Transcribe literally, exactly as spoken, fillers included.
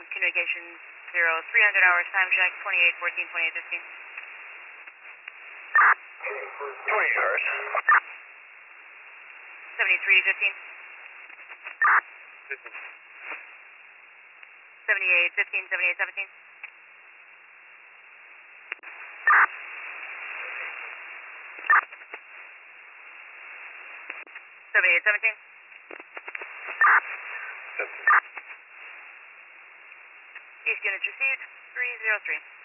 communications zero three hundred hours time check twenty-eight fourteen twenty-eight fifteen. twenty hours. seventy-three fifteen. fifteen. seventy-eight fifteen seventy-eight seventeen. seventy-eight seventeen. seventeen. East units received three zero three.